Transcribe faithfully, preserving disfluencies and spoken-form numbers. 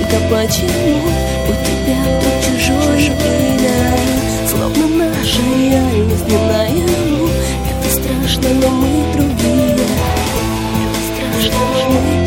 только почему у тебя тут чужое имя? Словно наша реальность не наяву. Это страшно, но мы другие. Это страшно, но мы